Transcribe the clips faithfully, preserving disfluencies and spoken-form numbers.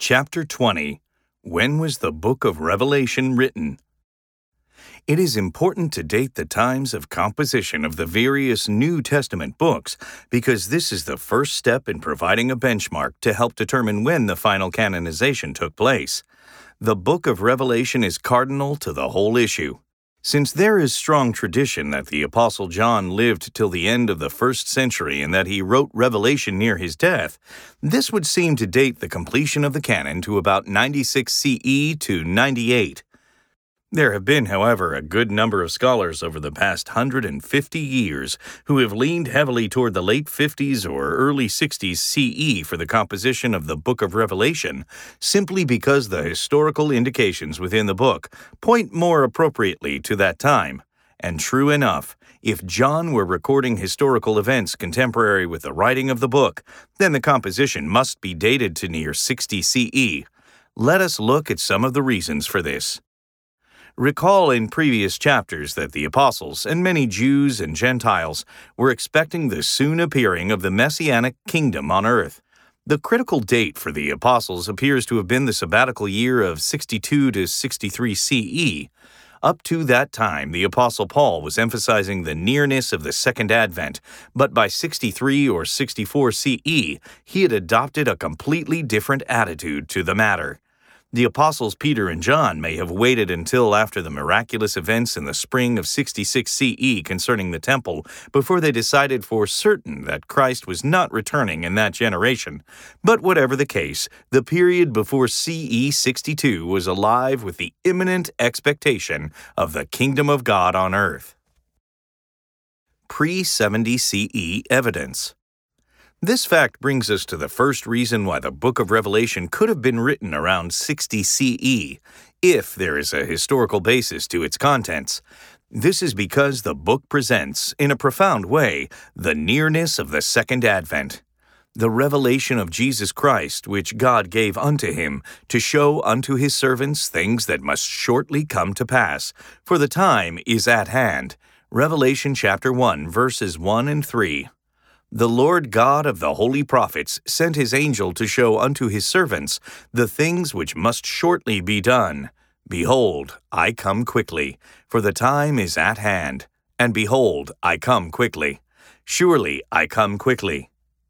Chapter twenty. When was the Book of Revelation written? It is important to date the times of composition of the various New Testament books because this is the first step in providing a benchmark to help determine when the final canonization took place. The Book of Revelation is cardinal to the whole issue. Since there is strong tradition that the Apostle John lived till the end of the first century and that he wrote Revelation near his death, this would seem to date the completion of the canon to about ninety-six C E to ninety-eight. There have been, however, a good number of scholars over the past one hundred fifty years who have leaned heavily toward the late fifties or early sixties C E for the composition of the Book of Revelation, simply because the historical indications within the book point more appropriately to that time. And true enough, if John were recording historical events contemporary with the writing of the book, then the composition must be dated to near sixty C E. Let us look at some of the reasons for this. Recall in previous chapters that the apostles and many Jews and Gentiles were expecting the soon appearing of the Messianic kingdom on earth. The critical date for the apostles appears to have been the sabbatical year of sixty-two to sixty-three C E. Up to that time, the apostle Paul was emphasizing the nearness of the second advent, but by sixty-three or sixty-four C E, he had adopted a completely different attitude to the matter. The apostles Peter and John may have waited until after the miraculous events in the spring of sixty-six C E concerning the temple before they decided for certain that Christ was not returning in that generation. But whatever the case, the period before C E sixty-two was alive with the imminent expectation of the kingdom of God on earth. Pre seventy C E evidence. This fact brings us to the first reason why the Book of Revelation could have been written around sixty C E, if there is a historical basis to its contents. This is because the book presents, in a profound way, the nearness of the second advent, the revelation of Jesus Christ, which God gave unto him, to show unto his servants things that must shortly come to pass, for the time is at hand. Revelation chapter one, verses one and three. The Lord God of the holy prophets sent his angel to show unto his servants the things which must shortly be done. Behold, I come quickly, for the time is at hand. And behold, I come quickly. Surely I come quickly.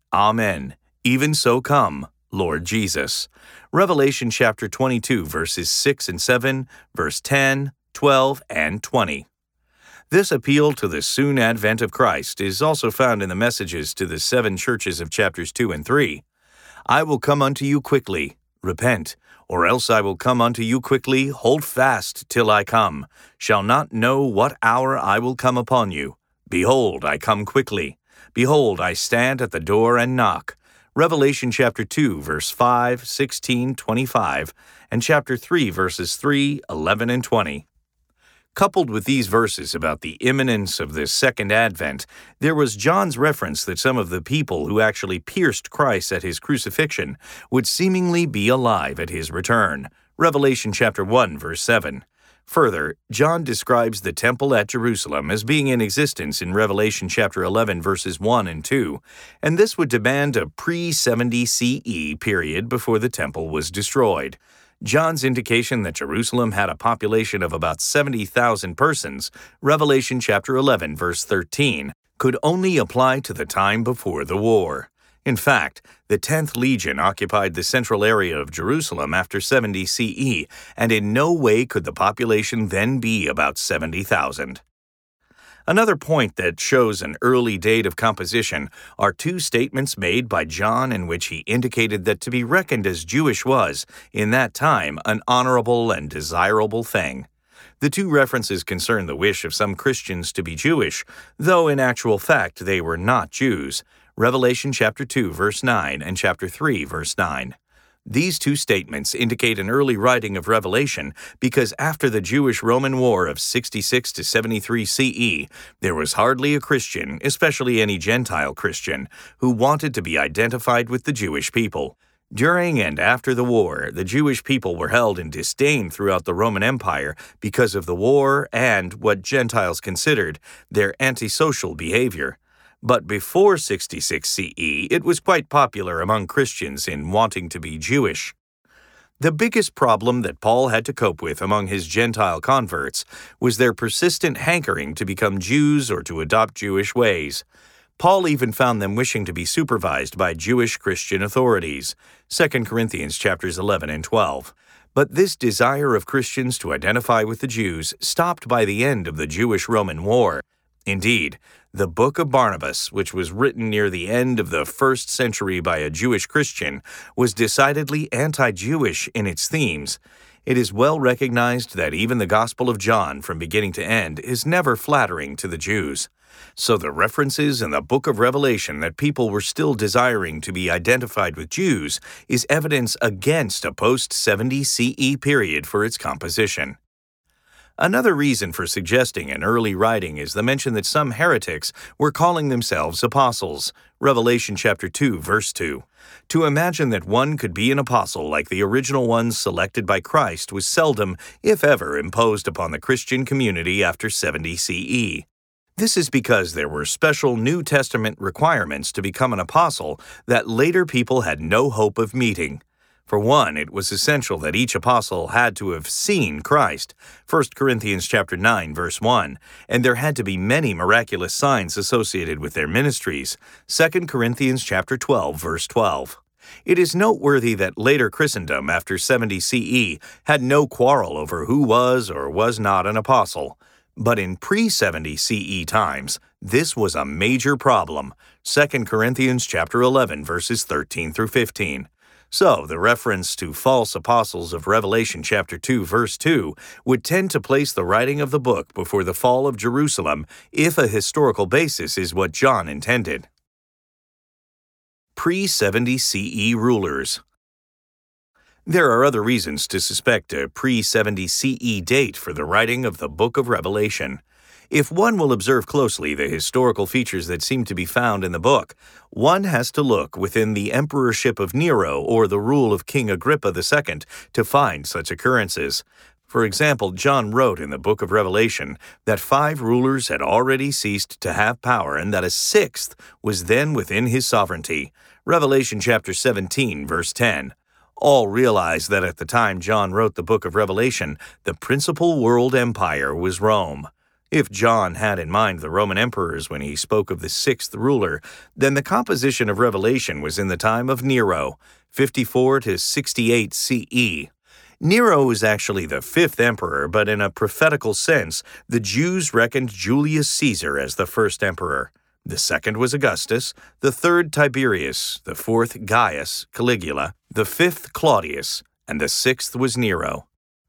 Amen. Even so come, Lord Jesus. Revelation chapter twenty-two, verses six and seven, verse ten, twelve, and twenty. This appeal to the soon advent of Christ is also found in the messages to the seven churches of chapters two and three. I will come unto you quickly, repent, or else I will come unto you quickly, hold fast till I come, shall not know what hour I will come upon you. Behold, I come quickly. Behold, I stand at the door and knock. Revelation chapter two, verse five, sixteen, twenty-five, and chapter three, verses three, eleven, and twenty. Coupled with these verses about the imminence of the second advent, there was John's reference that some of the people who actually pierced Christ at his crucifixion would seemingly be alive at his return. Revelation chapter one, verse seven. Further, John describes the temple at Jerusalem as being in existence in Revelation chapter eleven, verses one and two, and this would demand a pre seventy C E period before the temple was destroyed. John's indication that Jerusalem had a population of about seventy thousand persons, Revelation chapter eleven, verse thirteen, could only apply to the time before the war. In fact, the tenth Legion occupied the central area of Jerusalem after seventy C E, and in no way could the population then be about seventy thousand. Another point that shows an early date of composition are two statements made by John in which he indicated that to be reckoned as Jewish was, in that time, an honorable and desirable thing. The two references concern the wish of some Christians to be Jewish, though in actual fact they were not Jews. Revelation chapter two, verse nine, and chapter three, verse nine. These two statements indicate an early writing of Revelation because after the Jewish-Roman War of sixty-six to seventy-three C E, there was hardly a Christian, especially any Gentile Christian, who wanted to be identified with the Jewish people. During and after the war, the Jewish people were held in disdain throughout the Roman Empire because of the war and, what Gentiles considered, their antisocial behavior. But before sixty-six C E, it was quite popular among Christians in wanting to be Jewish. The biggest problem that Paul had to cope with among his Gentile converts was their persistent hankering to become Jews or to adopt Jewish ways. Paul even found them wishing to be supervised by Jewish Christian authorities, Second Corinthians chapters eleven and twelve. But this desire of Christians to identify with the Jews stopped by the end of the Jewish-Roman War. Indeed, the Book of Barnabas, which was written near the end of the first century by a Jewish Christian, was decidedly anti-Jewish in its themes. It is well recognized that even the Gospel of John, from beginning to end, is never flattering to the Jews. So the references in the Book of Revelation that people were still desiring to be identified with Jews is evidence against a post seventy C E period for its composition. Another reason for suggesting an early writing is the mention that some heretics were calling themselves apostles, Revelation chapter two, verse two. To imagine that one could be an apostle like the original ones selected by Christ was seldom, if ever, imposed upon the Christian community after seventy C E. This is because there were special New Testament requirements to become an apostle that later people had no hope of meeting. For one, it was essential that each apostle had to have seen Christ, First Corinthians chapter nine, verse one, and there had to be many miraculous signs associated with their ministries, Second Corinthians chapter twelve, verse twelve. It is noteworthy that later Christendom after seventy C E had no quarrel over who was or was not an apostle. But in pre seventy C E times, this was a major problem, Second Corinthians chapter eleven, verses thirteen through fifteen. So, the reference to false apostles of Revelation chapter two, verse two would tend to place the writing of the book before the fall of Jerusalem if a historical basis is what John intended. pre seventy C E rulers. There are other reasons to suspect a pre seventy C E date for the writing of the Book of Revelation. If one will observe closely the historical features that seem to be found in the book, one has to look within the emperorship of Nero or the rule of King Agrippa the Second to find such occurrences. For example, John wrote in the Book of Revelation that five rulers had already ceased to have power and that a sixth was then within his sovereignty. Revelation chapter seventeen, verse ten. All realize that at the time John wrote the Book of Revelation, the principal world empire was Rome. If John had in mind the Roman emperors when he spoke of the sixth ruler, then the composition of Revelation was in the time of Nero, fifty-four to sixty-eight C E. Nero was actually the fifth emperor, but in a prophetical sense, the Jews reckoned Julius Caesar as the first emperor. The second was Augustus, the third Tiberius, the fourth Gaius, Caligula, the fifth Claudius, and the sixth was Nero.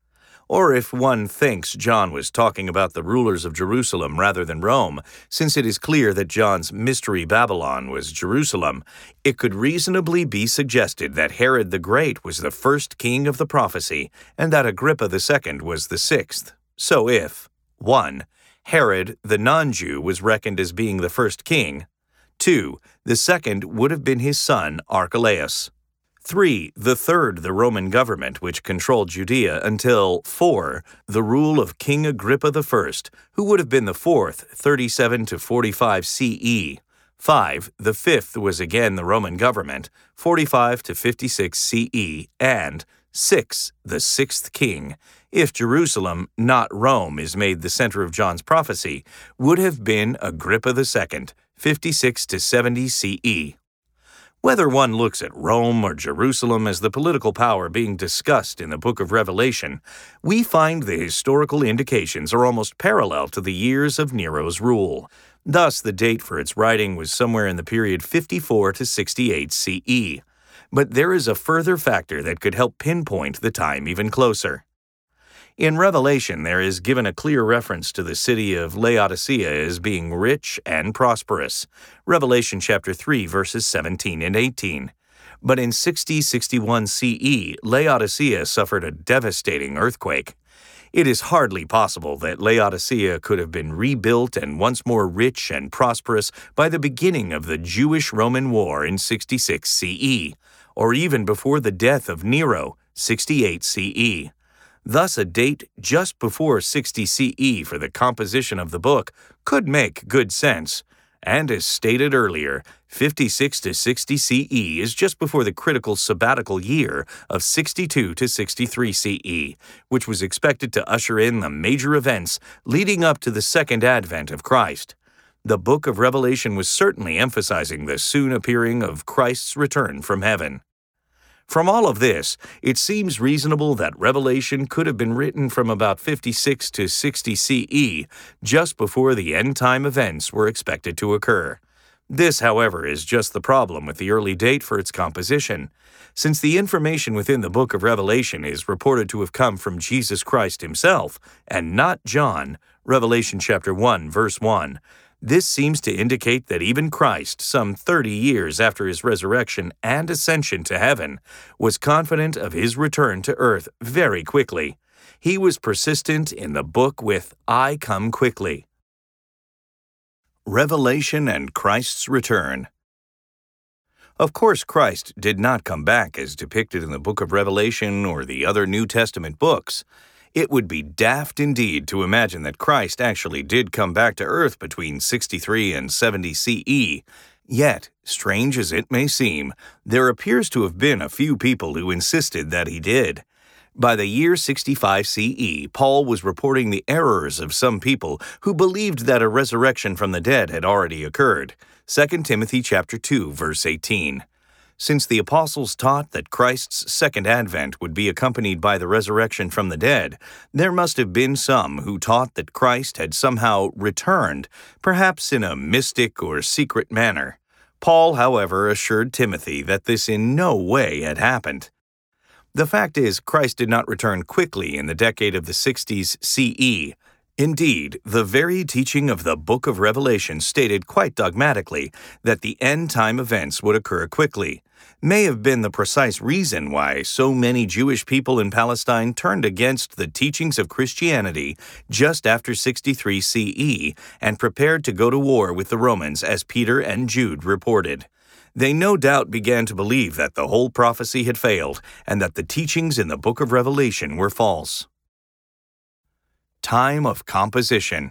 Or if one thinks John was talking about the rulers of Jerusalem rather than Rome, since it is clear that John's Mystery Babylon was Jerusalem, it could reasonably be suggested that Herod the Great was the first king of the prophecy, and that Agrippa the Second was the sixth. So if one. Herod, the non-Jew, was reckoned as being the first king. two. The second would have been his son, Archelaus. three. The third, the Roman government, which controlled Judea until four. The rule of King Agrippa the First, who would have been the fourth, thirty-seven to forty-five C E. five. The fifth was again the Roman government, forty-five to fifty-six C E. And six. The sixth king, if Jerusalem, not Rome, is made the center of John's prophecy, would have been Agrippa the Second, fifty-six to seventy C E. Whether one looks at Rome or Jerusalem as the political power being discussed in the Book of Revelation, we find the historical indications are almost parallel to the years of Nero's rule. Thus, the date for its writing was somewhere in the period fifty-four to sixty-eight C E. But there is a further factor that could help pinpoint the time even closer. In Revelation, there is given a clear reference to the city of Laodicea as being rich and prosperous, Revelation chapter three, verses seventeen and eighteen. But in sixty to sixty-one C E, Laodicea suffered a devastating earthquake. It is hardly possible that Laodicea could have been rebuilt and once more rich and prosperous by the beginning of the Jewish-Roman War in sixty-six C E, or even before the death of Nero, sixty-eight C E. Thus, a date just before sixty C E for the composition of the book could make good sense, And as stated earlier, fifty-six to sixty C E is just before the critical sabbatical year of sixty-two to sixty-three C E, which was expected to usher in the major events leading up to the second advent of Christ. The book of Revelation was certainly emphasizing the soon appearing of Christ's return from heaven. From all of this, it seems reasonable that Revelation could have been written from about fifty-six to sixty C E, just before the end-time events were expected to occur. This, however, is just the problem with the early date for its composition. Since the information within the book of Revelation is reported to have come from Jesus Christ himself, and not John, Revelation chapter one, verse one, this seems to indicate that even Christ, some thirty years after his resurrection and ascension to heaven, was confident of his return to earth very quickly. He was persistent in the book with, "I come quickly." Revelation and Christ's return. Of course, Christ did not come back as depicted in the book of Revelation or the other New Testament books. It would be daft indeed to imagine that Christ actually did come back to earth between sixty-three and seventy C E. Yet, strange as it may seem, there appears to have been a few people who insisted that he did. By the year sixty-five C E, Paul was reporting the errors of some people who believed that a resurrection from the dead had already occurred. Second Timothy chapter two, verse eighteen. Since the apostles taught that Christ's second advent would be accompanied by the resurrection from the dead, there must have been some who taught that Christ had somehow returned, perhaps in a mystic or secret manner. Paul, however, assured Timothy that this in no way had happened. The fact is, Christ did not return quickly in the decade of the sixties C E. Indeed, the very teaching of the book of Revelation stated quite dogmatically that the end-time events would occur quickly, may have been the precise reason why so many Jewish people in Palestine turned against the teachings of Christianity just after sixty-three C E and prepared to go to war with the Romans, as Peter and Jude reported. They no doubt began to believe that the whole prophecy had failed and that the teachings in the book of Revelation were false. Time of composition.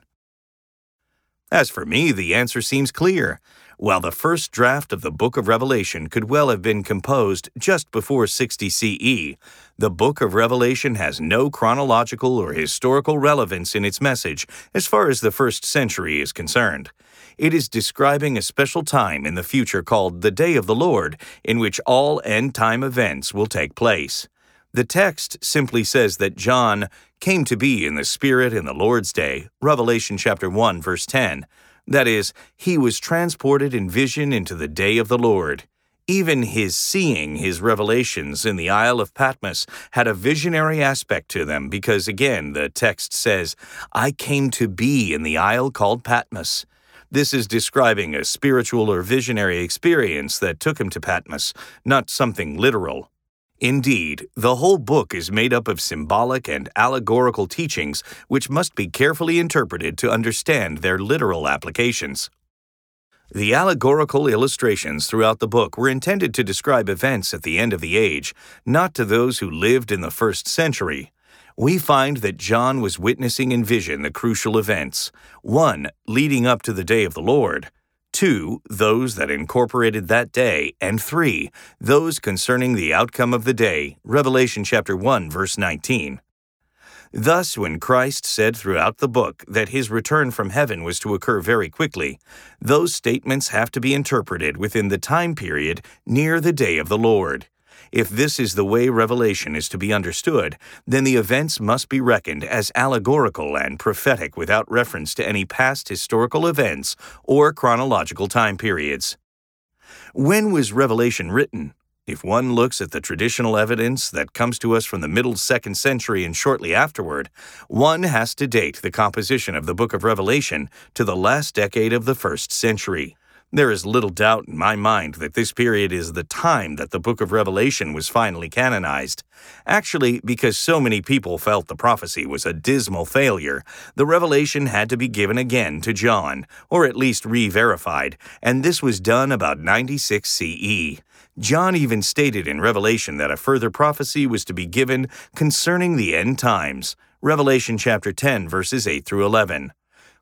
As for me, the answer seems clear. While the first draft of the book of Revelation could well have been composed just before sixty C E, the book of Revelation has no chronological or historical relevance in its message as far as the first century is concerned. It is describing a special time in the future called the Day of the Lord, in which all end-time events will take place. The text simply says that John came to be in the Spirit in the Lord's day, Revelation chapter one, verse ten. That is, he was transported in vision into the day of the Lord. Even his seeing his revelations in the Isle of Patmos had a visionary aspect to them because, again, the text says, "I came to be in the isle called Patmos." This is describing a spiritual or visionary experience that took him to Patmos, not something literal. Indeed, the whole book is made up of symbolic and allegorical teachings which must be carefully interpreted to understand their literal applications. The allegorical illustrations throughout the book were intended to describe events at the end of the age, not to those who lived in the first century. We find that John was witnessing in vision the crucial events, one, leading up to the day of the Lord, two, those that incorporated that day, and three, those concerning the outcome of the day, Revelation chapter one, verse nineteen. Thus, when Christ said throughout the book that his return from heaven was to occur very quickly, those statements have to be interpreted within the time period near the day of the Lord. If this is the way Revelation is to be understood, then the events must be reckoned as allegorical and prophetic without reference to any past historical events or chronological time periods. When was Revelation written? If one looks at the traditional evidence that comes to us from the middle second century and shortly afterward, one has to date the composition of the book of Revelation to the last decade of the first century. There is little doubt in my mind that this period is the time that the book of Revelation was finally canonized. Actually, because so many people felt the prophecy was a dismal failure, the revelation had to be given again to John, or at least re-verified, and this was done about ninety-six C E. John even stated in Revelation that a further prophecy was to be given concerning the end times, Revelation chapter ten, verses eight through eleven.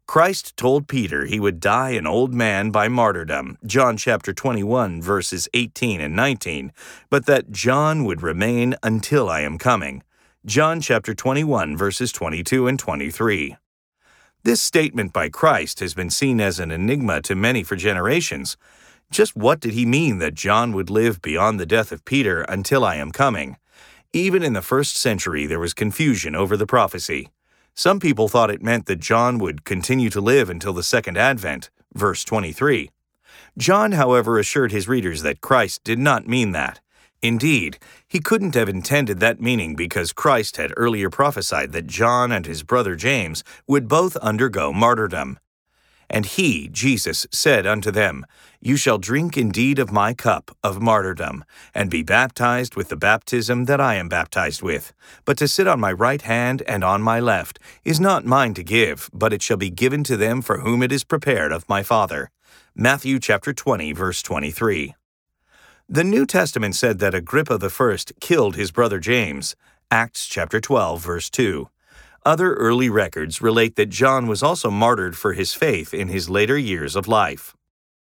Christ told Peter he would die an old man by martyrdom, John chapter twenty-one, verses eighteen and nineteen, but that John would remain until I am coming, John chapter twenty-one, verses twenty-two and twenty-three. This statement by Christ has been seen as an enigma to many for generations. Just what did he mean that John would live beyond the death of Peter until I am coming? Even in the first century, there was confusion over the prophecy. Some people thought it meant that John would continue to live until the second advent, verse twenty-three. John, however, assured his readers that Christ did not mean that. Indeed, he couldn't have intended that meaning because Christ had earlier prophesied that John and his brother James would both undergo martyrdom. And he, Jesus, said unto them, You shall drink indeed of my cup of martyrdom, and be baptized with the baptism that I am baptized with. But to sit on my right hand and on my left is not mine to give, but it shall be given to them for whom it is prepared of my Father. Matthew chapter twenty, verse twenty-three. The New Testament said that Agrippa the First killed his brother James, Acts chapter twelve, verse two. Other early records relate that John was also martyred for his faith in his later years of life.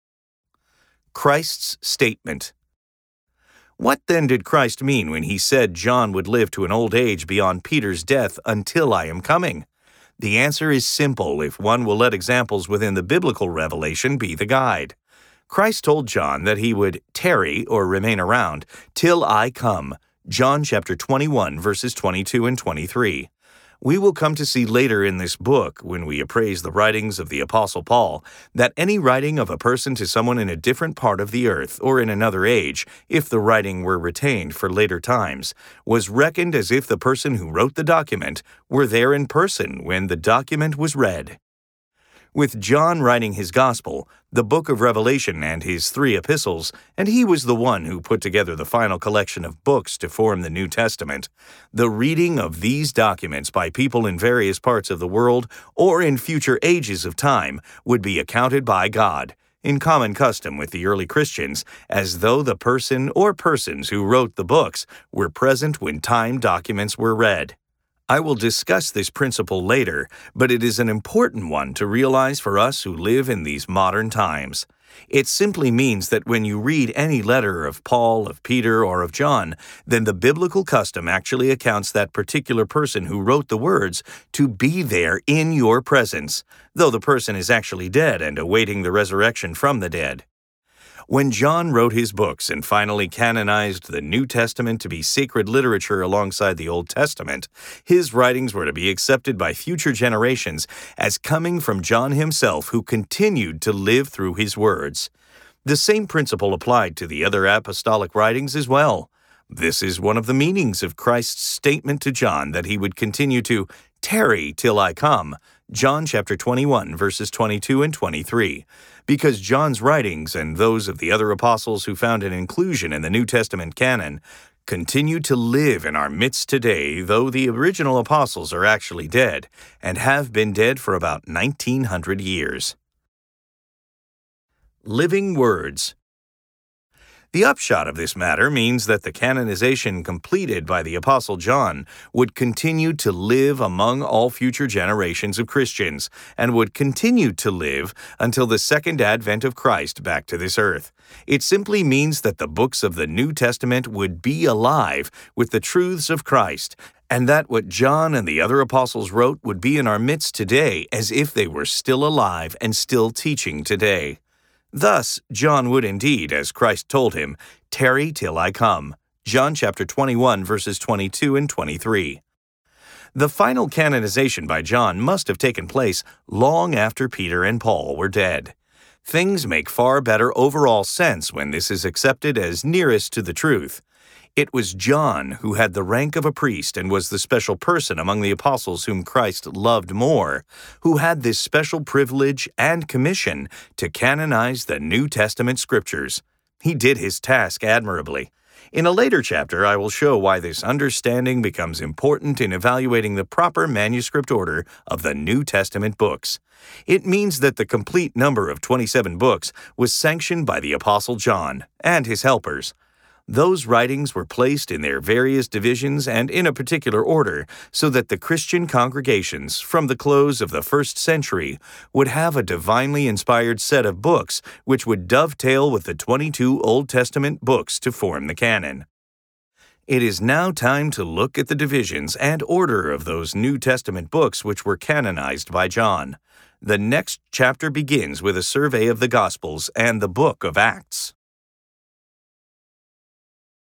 Christ's statement. What then did Christ mean when he said John would live to an old age beyond Peter's death until I am coming? The answer is simple if one will let examples within the biblical revelation be the guide. Christ told John that he would tarry or remain around till I come, John chapter twenty-one, verses twenty-two and twenty-three. We will come to see later in this book, when we appraise the writings of the Apostle Paul, that any writing of a person to someone in a different part of the earth or in another age, if the writing were retained for later times, was reckoned as if the person who wrote the document were there in person when the document was read. With John writing his Gospel, the book of Revelation, and his three epistles, and he was the one who put together the final collection of books to form the New Testament, the reading of these documents by people in various parts of the world or in future ages of time would be accounted by God, in common custom with the early Christians, as though the person or persons who wrote the books were present when time documents were read. I will discuss this principle later, but it is an important one to realize for us who live in these modern times. It simply means that when you read any letter of Paul, of Peter, or of John, then the biblical custom actually accounts that particular person who wrote the words to be there in your presence, though the person is actually dead and awaiting the resurrection from the dead. When John wrote his books and finally canonized the New Testament to be sacred literature alongside the Old Testament, his writings were to be accepted by future generations as coming from John himself, who continued to live through his words. The same principle applied to the other apostolic writings as well. This is one of the meanings of Christ's statement to John that he would continue to tarry till I come, John chapter twenty-one, verses twenty-two and twenty-three, because John's writings and those of the other apostles who found an inclusion in the New Testament canon continue to live in our midst today, though the original apostles are actually dead and have been dead for about nineteen hundred years. Living Words. The upshot of this matter means that the canonization completed by the Apostle John would continue to live among all future generations of Christians and would continue to live until the second advent of Christ back to this earth. It simply means that the books of the New Testament would be alive with the truths of Christ, and that what John and the other apostles wrote would be in our midst today as if they were still alive and still teaching today. Thus, John would indeed, as Christ told him, tarry till I come. John chapter twenty-one, verses twenty-two and twenty-three. The final canonization by John must have taken place long after Peter and Paul were dead. Things make far better overall sense when this is accepted as nearest to the truth. It was John who had the rank of a priest and was the special person among the apostles whom Christ loved more, who had this special privilege and commission to canonize the New Testament scriptures. He did his task admirably. In a later chapter, I will show why this understanding becomes important in evaluating the proper manuscript order of the New Testament books. It means that the complete number of twenty-seven books was sanctioned by the Apostle John and his helpers. Those writings were placed in their various divisions and in a particular order so that the Christian congregations from the close of the first century would have a divinely inspired set of books which would dovetail with the twenty-two Old Testament books to form the canon. It is now time to look at the divisions and order of those New Testament books which were canonized by John. The next chapter begins with a survey of the Gospels and the book of Acts.